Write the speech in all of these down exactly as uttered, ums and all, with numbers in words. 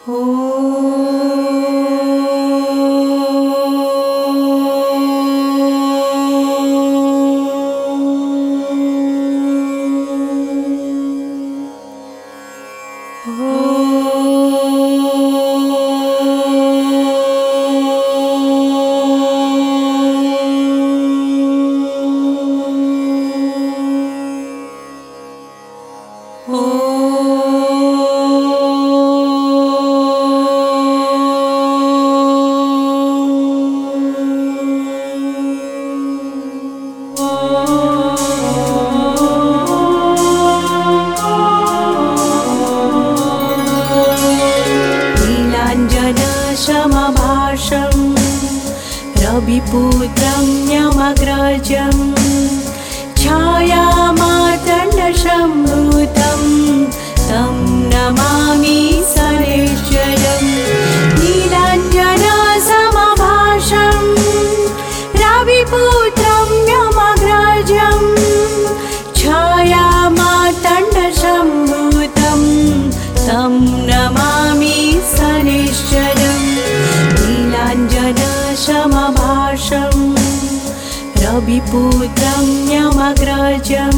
नीलाञ्जनशमभाषं रविपुत्रं यमग्रजं छायामार्तण्डसंभूतं तं नमामि शनैश्चरम्। नीलाञ्जनशमभाषं रविपुत्रं यमग्रजं छायामार्तण्डसंभूतं तं नमामि शनैश्चरम्। नीलाञ्जनशमभाषं रविपुत्रं यमग्रजं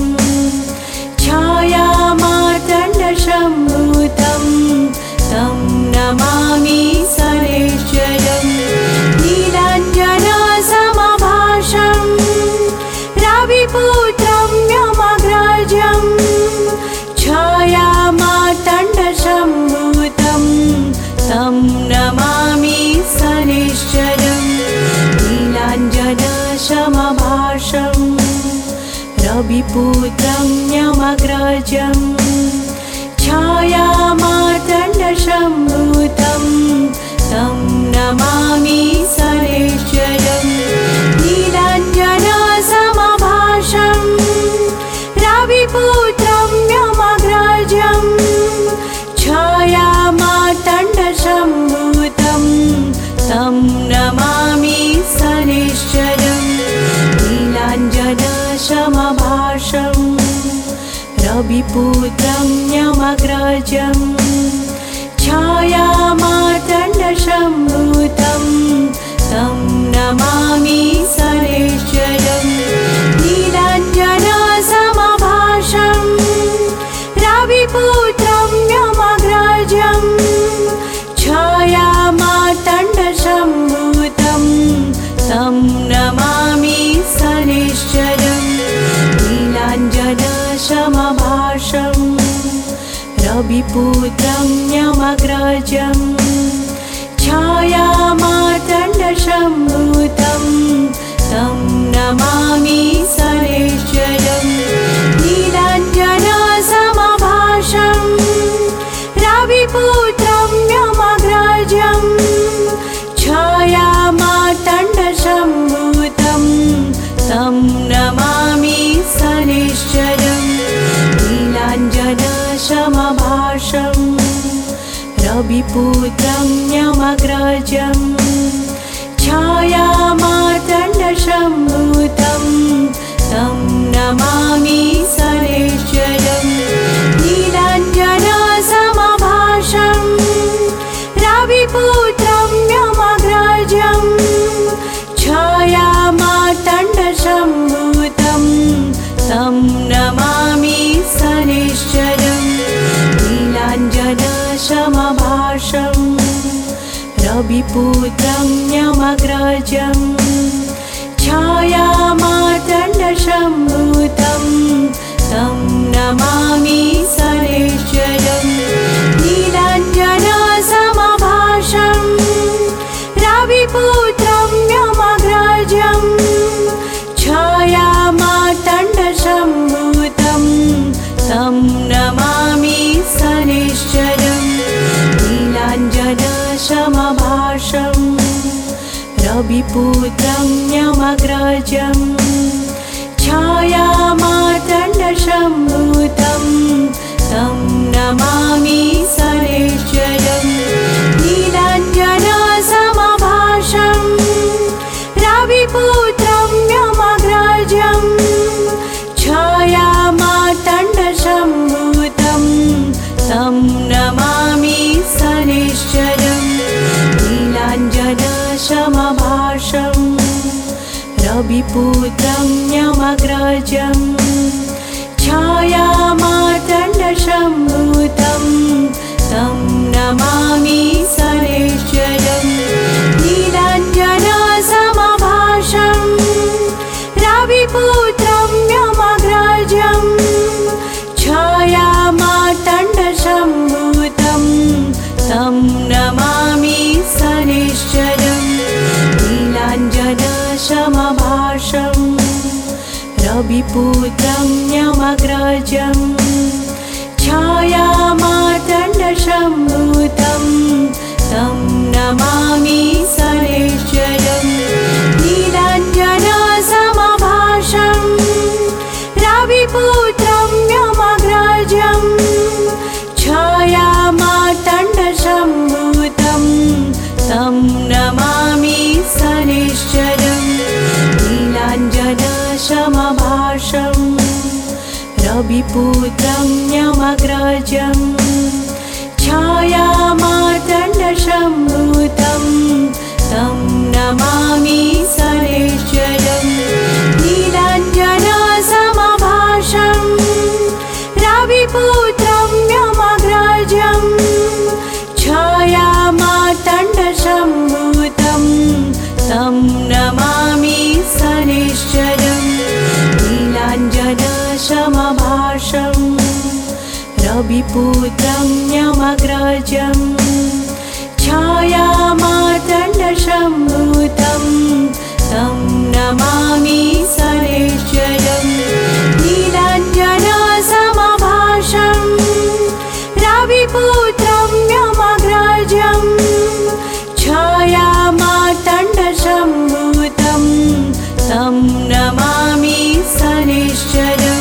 छायामार्तण्डसंभूतं तं नमामि शनैश्चरम्। नीलाञ्जनशमभाषं रविपुत्रं यमग्रजं छायामार्तण्डसंभूतं तं नमामि शनैश्चरम्। नीलाञ्जनशमभाषं रविपुत्रं यमग्रजं छायामार्तण्डसंभूतं तं नमामि शनैश्चरम्। नीलाञ्जनशमभाषं रविपुत्रं यमग्रजं छायामार्तण्डसंभूतं तं नमामि शनैश्चरम्। नीलाञ्जनशमभाषं रविपुत्रं यमग्रजं छायामार्तण्डसंभूतं तं नमामि शनैश्चरम्। नीलाञ्जनशमभाषं रविपुत्रं यमग्रजं छायामार्तण्डसंभूतं तं नमामि शनैश्चरम्। नीलाञ्जनशमभाषं रविपुत्रं यमग्रजं छायामार्तण्डसंभूतं तं नमामि शनैश्चरम्। नीलाञ्जनशमभाषं रविपुत्रं यमग्रजं छायामार्तण्डसंभूतं तं नमामि शनैश्चरम्। नीलाञ्जनशमभाषं रविपुत्रं यमग्रजं छायामार्तण्डसंभूतं तं नमामि शनैश्चरम्। नीलाञ्जनशमभाषं रविपुत्रं यमग्रजं छायामार्तण्डसंभूतं तं नमामि शनैश्चरम्। नीलाञ्जनशमभाषं रविपुत्रं यमग्रजं छायामार्तण्डसंभूतं तं नमामि शनैश्चरम्। नीलाञ्जनशमभाषं रविपुत्रं यमग्रजं छायामार्तण्डसंभूतं तं नमामि शनैश्चरम्। नीलाञ्जनशमभाषं रविपुत्रं यमग्रजं छायामार्तण्डसंभूतं तं नमामि शनैश्चरम्। नीलाञ्जनशमभाषं रविपुत्रं यमग्रजं छायामार्तण्डसंभूतं तं नमामि शनैश्चरम्। रविपुत्रं यमग्रजं छायामार्तण्डसम्भूतं तं नमामि शनैश्चरं नीलाञ्जनसमभाषं रविपुत्रं यमग्रजं छायामार्तण्डसम्भूतं तं नमामि शनैश्चरं नीलाञ्जनसमभाषं रविपुत्रं यमग्रजं छायामार्तण्डसम्भूतं तं नमामि शनैश्चरं नीलाञ्जनसमभाषं रविपुत्रं यमग्रजं छायामार्तण्डसम्भूतं तं नमामि शनैश्चरं नीलाञ्जनसमभाषं रविपुत्रं यमग्रजं छायामार्तण्डसम्भूतं तं नमामि शनैश्चरं नीलाञ्जनसमभाषं रविपुत्रं यमग्रजं छायामार्तण्डसम्भूतं तं नमामि शनैश्चरं नीलाञ्जनसमभाषं रविपुत्रं यमग्रजं छायामार्तण्डसम्भूतं तं नमामि शनैश्चरं नीलाञ्जनसमभाषं रविपुत्रं यमग्रजं छायामार्तण्डसम्भूतं तं नमामि शनैश्चरं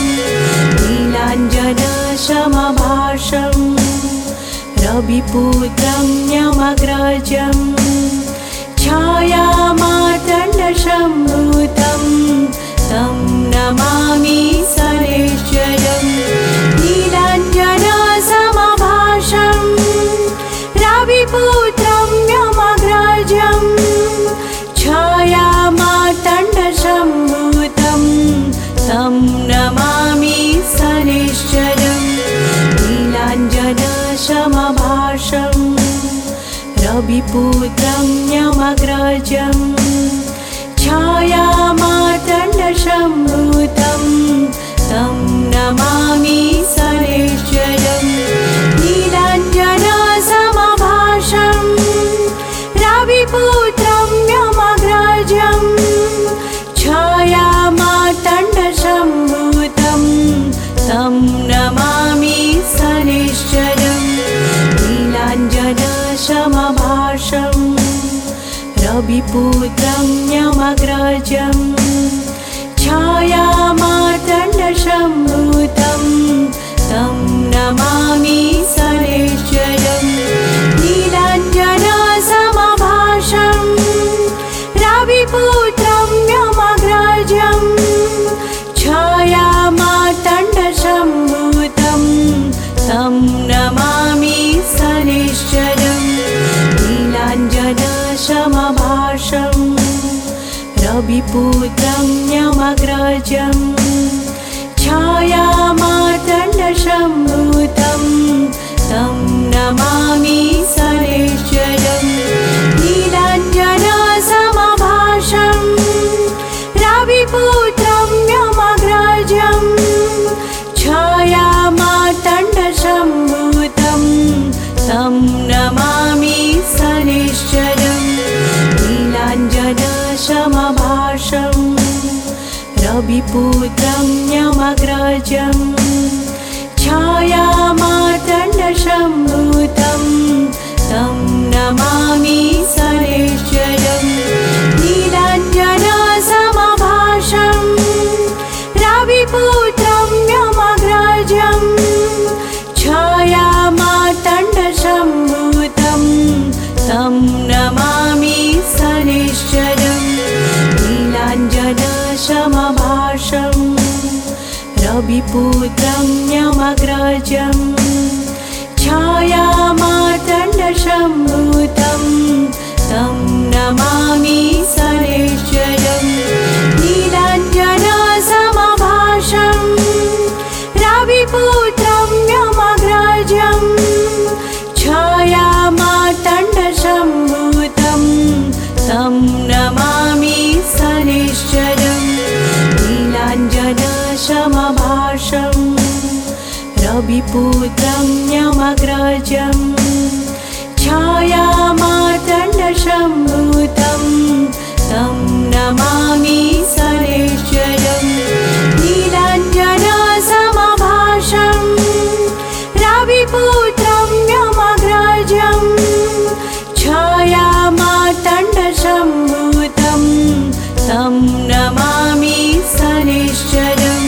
नीलाञ्जनसमभाषं रविपुत्रं यमग्रजं छायामार्तण्डसम्भूतं तं नमामि शनैश्चरं नीलाञ्जनसमभाषं रविपुत्रं यमग्रजं छायामार्तण्डसम्भूतं तं नमामि शनैश्चरं नीलाञ्जनसमभाषं रविपुत्रं यमग्रजं छायामार्तण्डसम्भूतं तं नमामि शनैश्चरं नीलाञ्जनसमभाषं रविपुत्रं यमग्रजं छायामार्तण्डसम्भूतं तं नमामि शनैश्चरं नीलाञ्जनसमभाषं रविपुत्रं यमग्रजं छायामार्तण्डसम्भूतं तं नमामि शनैश्चरं नीलाञ्जनसमभाषं रविपुत्रं यमग्रजं छायामार्तण्डसम्भूतं तं नमामि शनैश्चरं नीलाञ्जनसमभाषं रविपुत्रं यमग्रजं छायामार्तण्डसम्भूतं तं नमामि शनैश्चरं नीलाञ्जनसमभाषं रविपुत्रं यमग्रजं छायामार्तण्डसम्भूतं तं नमामि शनैश्चरं नीलाञ्जनसमभाषं रविपुत्रं यमग्रजं छायामार्तण्डसम्भूतं तं नमामि शनैश्चरं नीलाञ्जनसमभाषं रविपुत्रं यमग्रजं छायामार्तण्डसम्भूतं तं नमामि शनैश्चरं नीलाञ्जनसमभाषं रविपुत्रं यमग्रजं छायामार्तण्डसम्भूतं तं नमामि शनैश्चरं नीलाञ्जनसमभाषं रविपुत्रं यमग्रजं छायामार्तण्डसम्भूतं तं नमामि शनैश्चरं नीलाञ्जनसमभासं रविपुत्रं यमग्रजं छायामार्तण्डसम्भूतं तं नमामि शनैश्चरं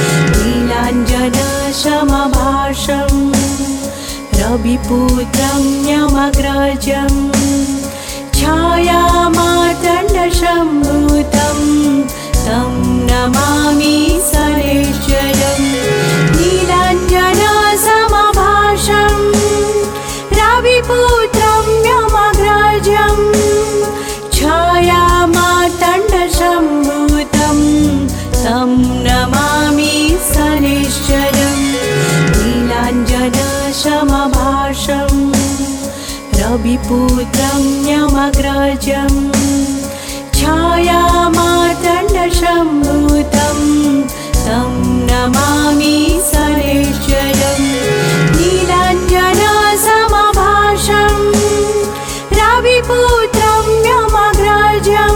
नीलाञ्जनसमभासं रविपुत्रं यमग्रजं छायामार्तण्डसम्भूतं तं नमामि शनैश्चरं नीलाञ्जनसमभासं रविपुत्रं यमग्रजं छायामार्तण्डसम्भूतं तं नमामि शनैश्चरं नीलाञ्जनसमभासं रविपुत्रं यमग्रजं छायामार्तण्डसम्भूतं तं नमामि शनैश्चरं नीलाञ्जनसमभासं रविपुत्रं यमग्रजं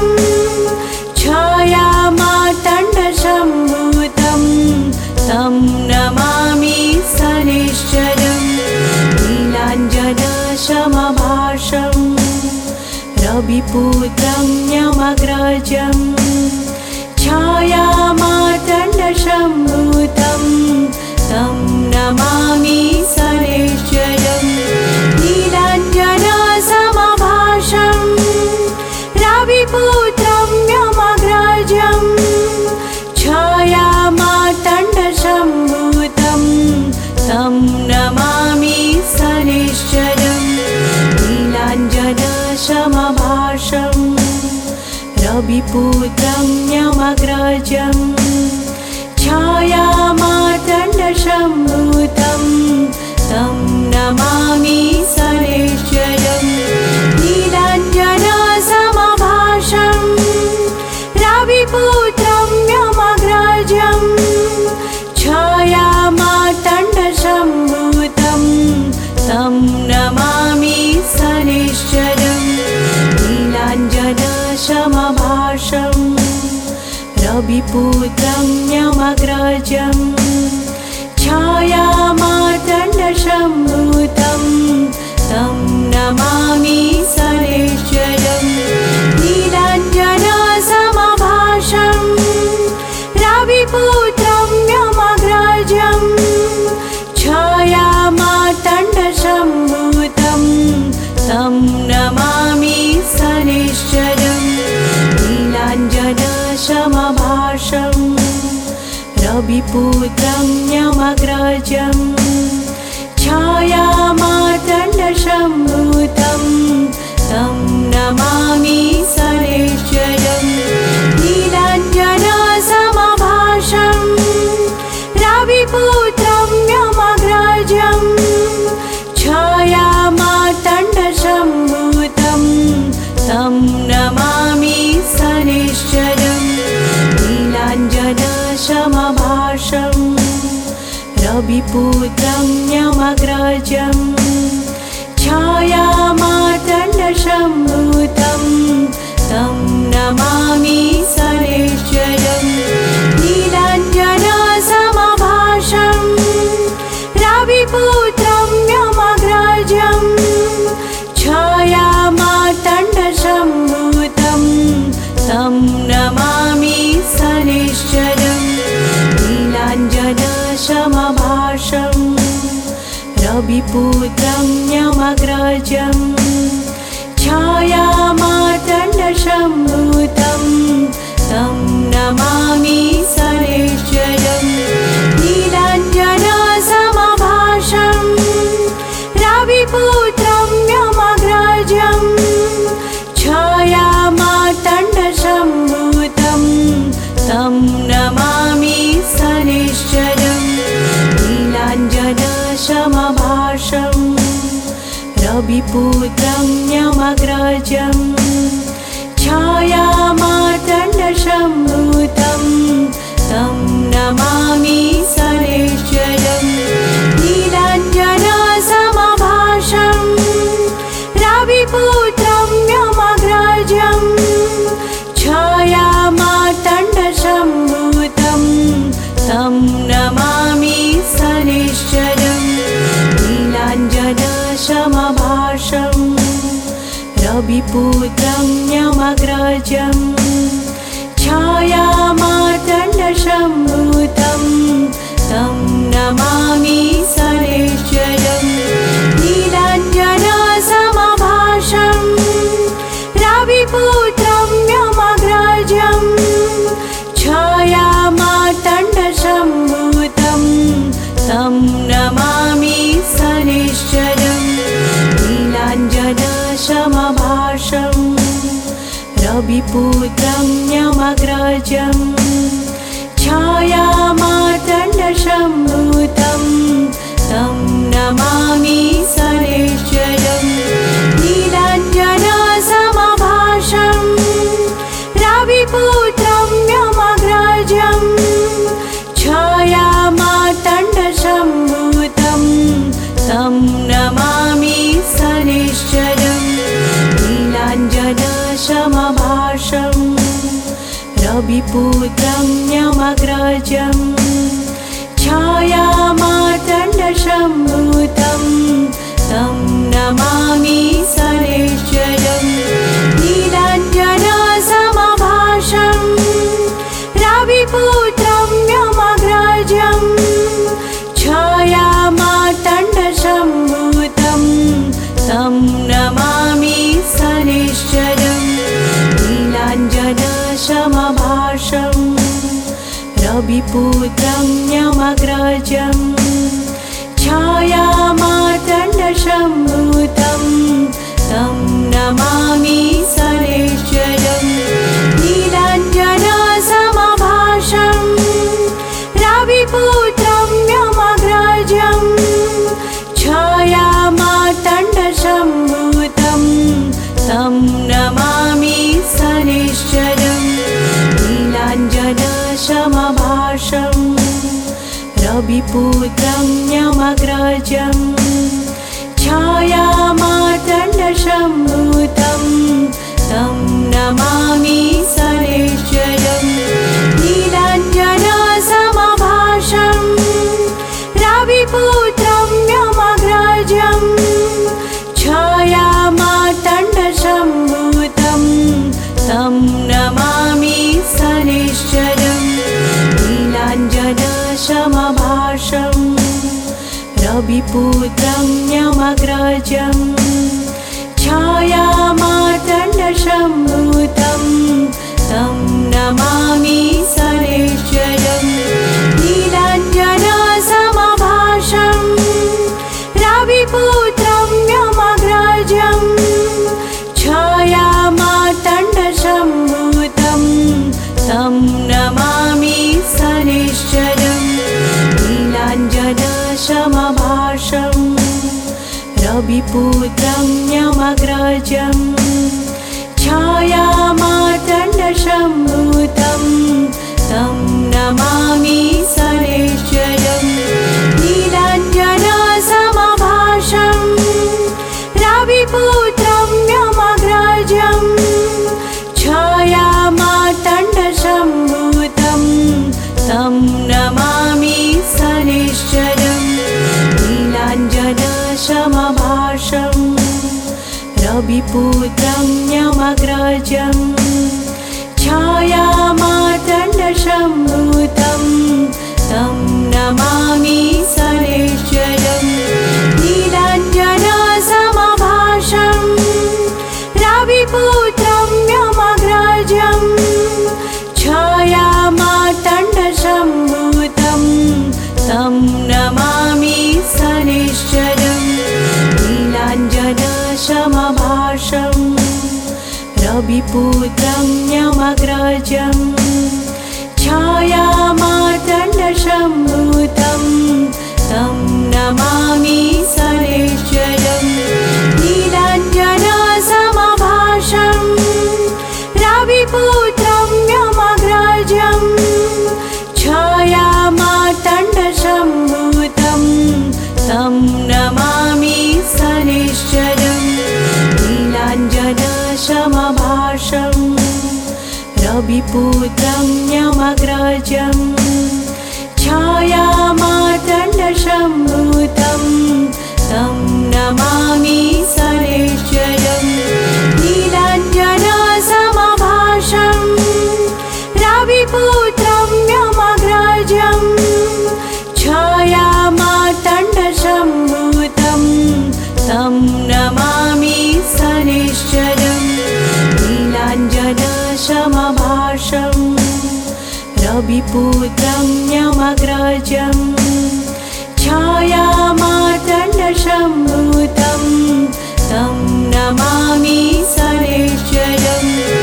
छायामार्तण्डसम्भूतं तं नमामि शनैश्चरं नीलाञ्जनसमभासं रविपुत्रं यमग्रजं छायामार्तण्डसम्भूतं तं नमामि शनैश्चरं नीलाञ्जनसमभासं रविपुत्रं यमग्रजं छायामार्तण्डसम्भूतं तं नमामि शनैश्चरं नीलाञ्जनसमभासं रविपुत्रं यमग्रजं छायामार्तण्डसम्भूतं तं नमामि शनैश्चरं नीलाञ्जनसमभासं रविपुत्रं यमग्रजं छायामार्तण्डसम्भूतं तं नमामि शनैश्चरं नीलाञ्जनसमभासं रविपुत्रं यमग्रजं छायामार्तण्डसम्भूतं तं नमामि शनैश्चरं नीलाञ्जनसमभासं रविपुत्रं यमग्रजं छायामार्तण्डसम्भूतं तं नमामि शनैश्चरं नीलाञ्जनसमभासं रविपुत्रं यमग्रजं छायामार्तण्डसम्भूतं तं नमामि शनैश्चरं नीलाञ्जनसमभासं रविपुत्रं यमग्रजं छायामार्तण्डसम्भूतं तं नमामि शनैश्चरं नीलाञ्जनसमभासं रविपुत्रं यमग्रजं छायामार्तण्डसम्भूतं तं नमामि शनैश्चरं नीलाञ्जनसमभासं रविपुत्रं यमग्रजं छायामार्तण्डसम्भूतं तं नमामि शनैश्चरं नीलाञ्जनसमभासं रविपुत्रं यमग्रजं छायामार्तण्डसम्भूतं तं नमामि शनैश्चरं नीलाञ्जनसमभासं रविपुत्रं यमग्रजं छायामार्तण्डसम्भूतं तं नमामि शनैश्चरं नीलाञ्जनसमभासं रविपुत्रं यमग्रजं छायामार्तण्डसम्भूतं तं नमामि सनेश्वरम् नीलाञ्जनसमभाषं रविपुत्रं व्योमग्रजं छायामार्तण्डसम्भूतं तं नमामि सनेश्वरम् नीलाञ्जनसमभाषं रविपुत्रं व्योमग्रजं छायामार्तण्डसम्भूतं तं नमामि सनेश्वरम् नीलाञ्जनसमभाषं रविपुत्रं व्योमग्रजं छायामार्तण्डसम्भूतं तं नमामि सनेश्वरम् नीलाञ्जनसमभाषं रविपुत्रं व्योमग्रजं छायामार्तण्डसम्भूतं तं नमामि सनेश्वरम् नीलाञ्जनसमभाषं रविपुत्रं व्योमग्रजं छायामार्तण्डसम्भूतं तं नमामि सनेश्वरम् नीलाञ्जनसमभाषं रविपुत्रं व्योमग्रजं छायामार्तण्डसम्भूतं तं नमामि सनेश्वरम् नीलाञ्जनसमभाषं रविपुत्रं व्योमग्रजं छायामार्तण्डसम्भूतं तं नमामि सनेश्वरम् नीलाञ्जनसमभाषं रविपुत्रं व्योमग्रजं छायामार्तण्डसम्भूतं तं नमामि सनेश्वरम् नीलाञ्जनसमभाषं रविपुत्रं व्योमग्रजं छायामार्तण्डसम्भूतं तं नमामि सनेश्वरम् नीलाञ्जनसमभाषं रविपुत्रं व्योमग्रजं छायामार्तण्डसम्भूतं तं नमामि सनेश्वरम् नीलाञ्जनसमभाषं रविपुत्रं व्योमग्रजं छायामार्तण्डसम्भूतं तं नमामि सनेश्वरम् नीलाञ्जनसमभाषं रविपुत्रं व्योमग्रजं छायामार्तण्डसम्भूतं तं नमामि सनेश्वरम् नीलाञ्जनसमभाषं रविपुत्रं व्योमग्रजं छायामार्तण्डसम्भूतं तं नमामि सनेश्वरम् नीलाञ्जनसमभाषं रविपुत्रं व्योमग्रजं छायामार्तण्डसम्भूतं तं नमामि सनेश्वरम् नीलाञ्जनसमभाषं रविपुत्रं व्योमग्रजं छायामार्तण्डसम्भूतं तं नमामि सनेश्वरम् नीलाञ्जनसमभाषं रविपुत्रं व्योमग्रजं छायामार्तण्डसम्भूतं तं नमामि सनेश्वरम् नीलाञ्जनसमभाषं रविपुत्रं व्योमग्रजं छायामार्तण्डसम्भूतं तं नमामि सनेश्वरम् नीलाञ्जनसमभाषं रविपुत्रं व्योमग्रजं छायामार्तण्डसम्भूतं तं नमामि सनेश्वरम् नीलाञ्जनसमभाषं रविपुत्रं व्योमग्रजं छाया रविपुत्रं यमग्रजं छायामार्तण्डसंभूतं तं नमामि शनैश्चरं नीलाञ्जनसमभाषं रविपुत्रं यमग्रजं छायामार्तण्डसंभूतं तं नमामि शनैश्चरं नीलाञ्जनसमभाषं रविपुत्रं यमग्रजं छायामार्तण्डसंभूतं तं नमामि शनैश्चरं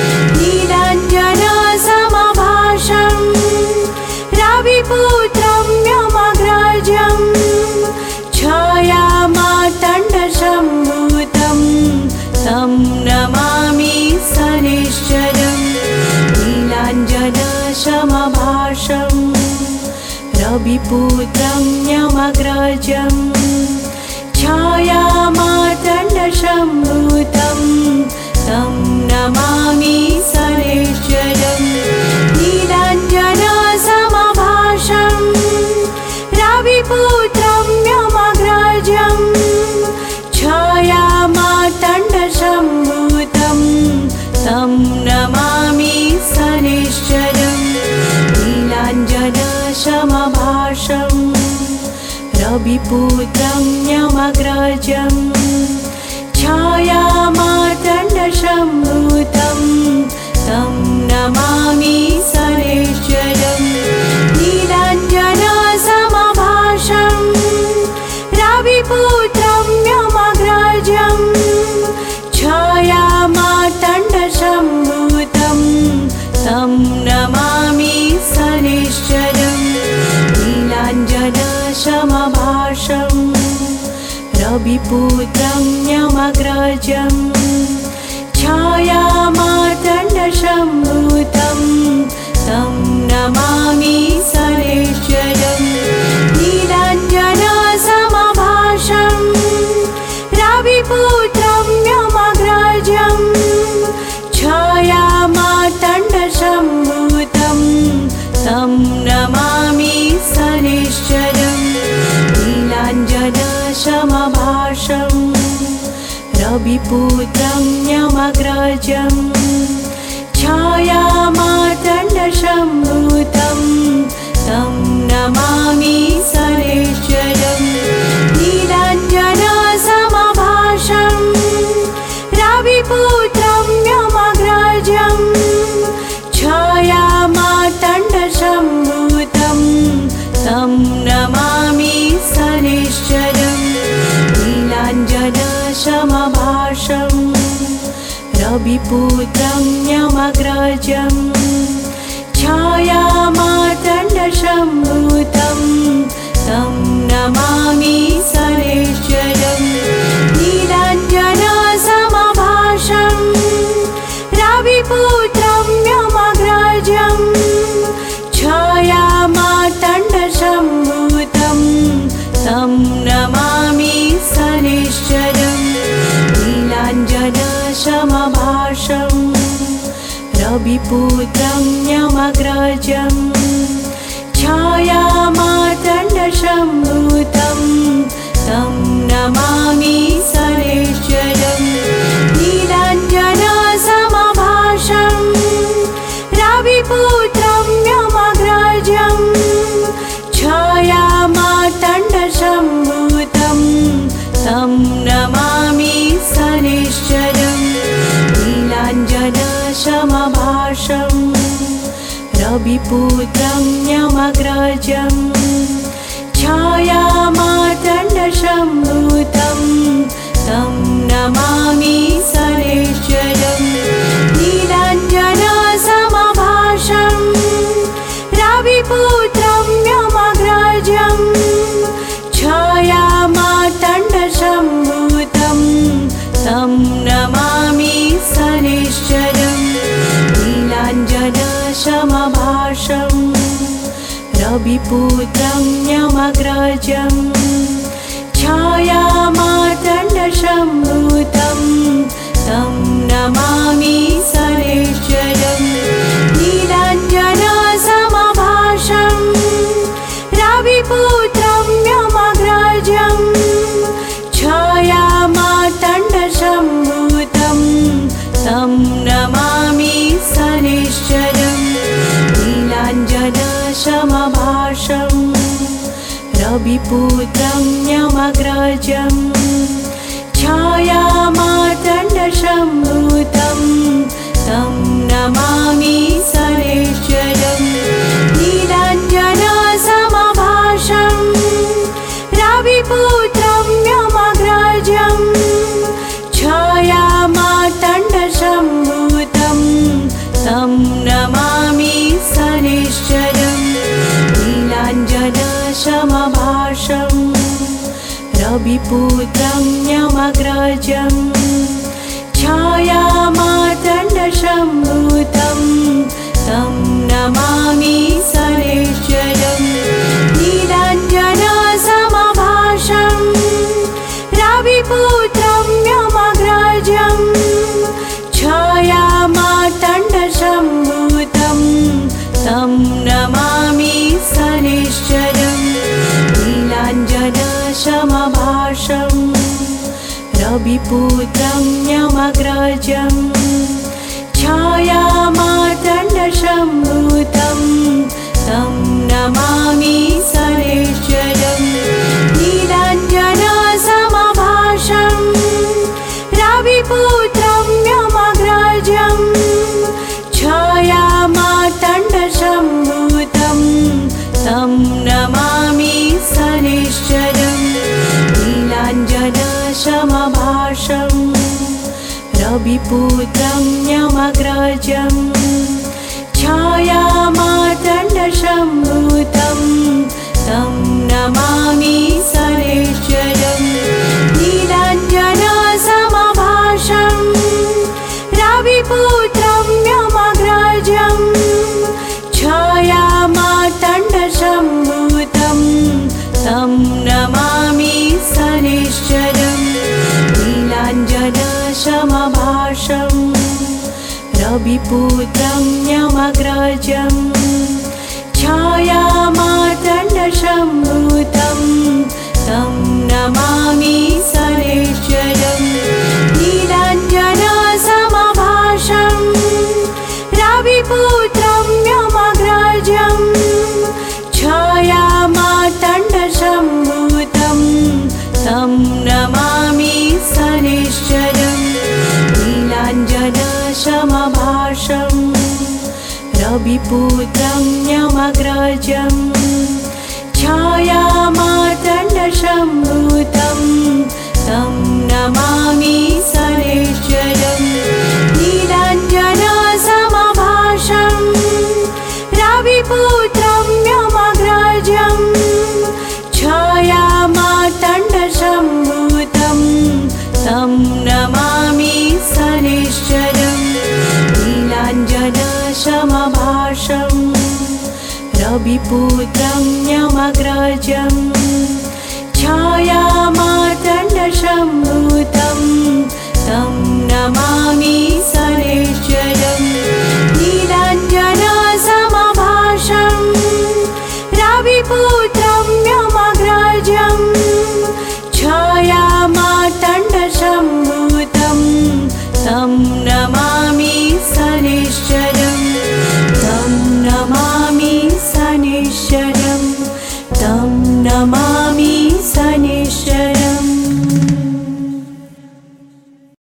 नीलाञ्जनसमभाषं रविपुत्रं यमग्रजं छायामार्तण्डसंभूतं तं नमामि शनैश्चरं नीलाञ्जनसमभाषं रविपुत्रं यमग्रजं छायामार्तण्डसंभूतं तं नमामि शनैश्चरं नीलाञ्जनसमभाषं रविपुत्रं यमग्रजं छायामार्तण्डसंभूतं तं नमामि शनैश्चरं नीलाञ्जनसमभाषं रविपुत्रं यमग्रजं छायामार्तण्डसंभूतं तं नमामि शनैश्चरं नीलाञ्जनसमभाषं रविपुत्रं यमग्रजं छायामार्तण्डसंभूतं तं नमामि शनैश्चरं नीलाञ्जनसमभाषं रविपुत्रं यमग्रजं छायामार्तण्डसंभूतं तं नमामि शनैश्चरं नीलाञ्जनसमभाषं रविपुत्रं यमग्रजं छायामार्तण्डसंभूतं तं नमामि शनैश्चरं नीलाञ्जनसमभाषं रविपुत्रं यमग्रजं छायामार्तण्डसंभूतं तं नमामि शनैश्चरं नीलाञ्जनसमभाषं रविपुत्रं यमग्रजं छायामार्तण्डसंभूतं तं नमामि शनैश्चरं नीलाञ्जनसमभाषं रविपुत्रं यमग्रजं छायामार्तण्डसंभूतं तं नमामि शनैश्चरं नीलाञ्जनसमभाषं रविपुत्रं यमग्रजं छायामार्तण्डसंभूतं तं नमामि शनैश्चरं नीलाञ्जनसमभाषं रविपुत्रं यमग्रजं छायामार्तण्डसंभूतं तं नमामि शनैश्चरं नीलाञ्जनसमभाषं रविपुत्रं यमग्रजं छायामार्तण्डसंभूतं तं नमामि शनैश्चरं नीलाञ्जनसमभाषं रविपुत्रं यमग्रजं छायामार्तण्डसंभूतं तं नमामि शनैश्चरं नीलाञ्जनसमभाषं रविपुत्रं यमग्रजं छायामार्तण्डसंभूतं तं नमामि शनैश्चरं नीलाञ्जनसमभाषं रविपुत्रं यमग्रजं छायामार्तण्डसंभूतं तं नमामि शनैश्चरं नीलाञ्जनसमभाषं रविपुत्रं यमग्रजं छायामार्तण्डसम्भूतं तं नमामि शनैश्चरं नीलाञ्जनसमभाषं रविपुत्रं यमग्रजं छायामार्तण्डसम्भूतं तं नमामि शनैश्चरं नीलाञ्जनसमभाषं रविपुत्रं यमग्रजं छायामार्तण्डसम्भूतं तं नमामि शनैश्चरं नीलाञ्जनसमभाषं रविपुत्रं यमग्रजं छायामार्तण्डसम्भूतं तं नमामि शनैश्चरं नीलाञ्जनसमभाषं रविपुत्रं यमग्रजं छायामार्तण्डसम्भूतं तं नमामि शनैश्चरं नीलाञ्जनसमभाषं रविपुत्रं यमग्रजं छायामार्तण्डसम्भूतं तं नमामि शनैश्चरं नीलाञ्जनसमभाषं रविपुत्रं यमग्रजं छायामार्तण्डसम्भूतं तं नमामि शनैश्चरं नीलाञ्जनसमभाषं रविपुत्रं यमग्रजं छायामार्तण्डसम्भूतं तं नमामि शनैश्चरं नीलाञ्जनसमभाषं रविपुत्रं यमग्रजं छायामार्तण्डसम्भूतं तं नमामि शनैश्चरं नीलाञ्जनसमभाषं रविपुत्रं यमग्रजं छायामार्तण्डसम्भूतं तं नमामि शनैश्चरं नीलाञ्जनसमभाषं रविपुत्रं यमग्रजं छायामार्तण्डसम्भूतं तं नमामि शनैश्चरं नीलाञ्जनसमभाषं रविपुत्रं यमग्रजं छायामार्तण्डसम्भूतं तं नमामि शनैश्चरं नीलाञ्जनसमभाषं रविपुत्रं यमग्रजं छायामार्तण्डसम्भूतं तं नमामि शनैश्चरं